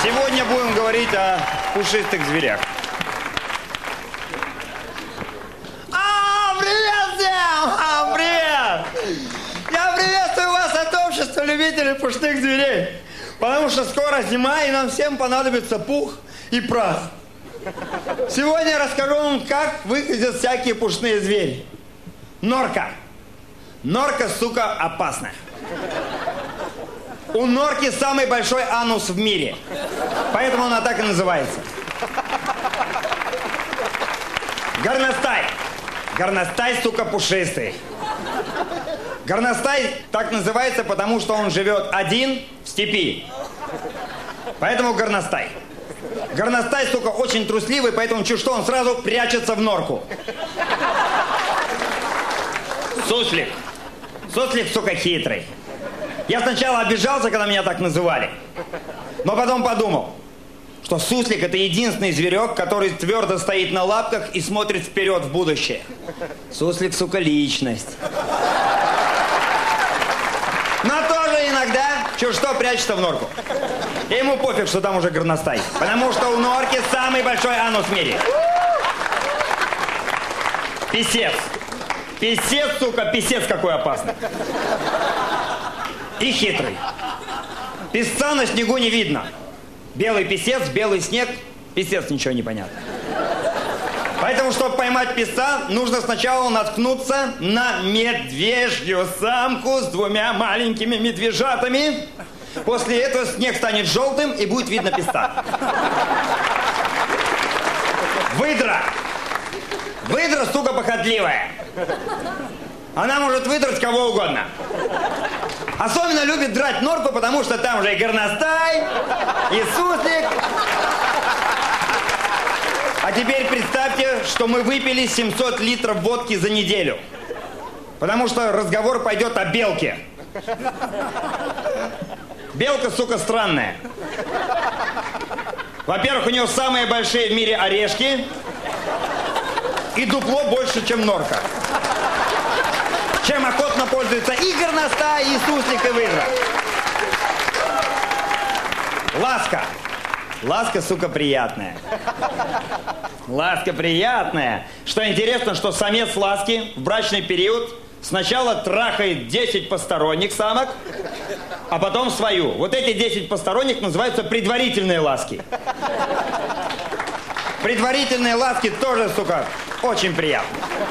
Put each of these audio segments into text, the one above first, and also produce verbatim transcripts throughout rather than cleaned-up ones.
Сегодня будем говорить о пушистых зверях. А, привет всем! А, привет! Я приветствую вас от общества любителей пушных зверей. Потому что скоро зима, и нам всем понадобится пух и прах. Сегодня я расскажу вам, как выглядят всякие пушные звери. Норка. Норка, сука, опасная. У норки самый большой анус в мире. Поэтому она так и называется. Горностай. Горностай, сука, пушистый. Горностай так называется, потому что он живет один в степи. Поэтому горностай. Горностай, сука, очень трусливый, поэтому чуть что он сразу прячется в норку. Суслик. Суслик, сука, хитрый. Я сначала обижался, когда меня так называли. Но потом подумал, что суслик — это единственный зверек, который твердо стоит на лапках и смотрит вперед в будущее. Суслик, сука, личность. Но тоже иногда чуть что прячется в норку. И ему пофиг, что там уже горностай. Потому что у норки самый большой анус в мире. Писец. Писец, сука, писец какой опасный. И хитрый. Писца на снегу не видно. Белый писец, белый снег, писец, ничего не понятно. Поэтому, чтобы поймать писца, нужно сначала наткнуться на медвежью самку с двумя маленькими медвежатами. После этого снег станет желтым и будет видно писца. Выдра. Выдра, сука, похотливая. Она может выдрать кого угодно. Особенно любит драть норку, потому что там же и горностай, и суслик. А теперь представьте, что мы выпили семьсот литров водки за неделю. Потому что разговор пойдет о белке. Белка, сука, странная. Во-первых, у нее самые большие в мире орешки. И дупло больше, чем норка. Чем охотно пользуются и горностай, и суслик, и выдра. Ласка. Ласка, сука, приятная. Ласка приятная. Что интересно, что самец ласки в брачный период сначала трахает десять посторонних самок, а потом свою. Вот эти десять посторонних называются предварительные ласки. Предварительные ласки тоже, сука, очень приятно.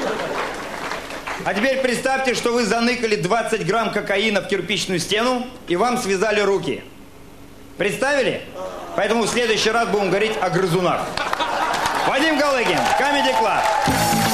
А теперь представьте, что вы заныкали двадцать грамм кокаина в кирпичную стену, и вам связали руки. Представили? Поэтому в следующий раз будем говорить о грызунах. Вадим Галыгин, Comedy Club.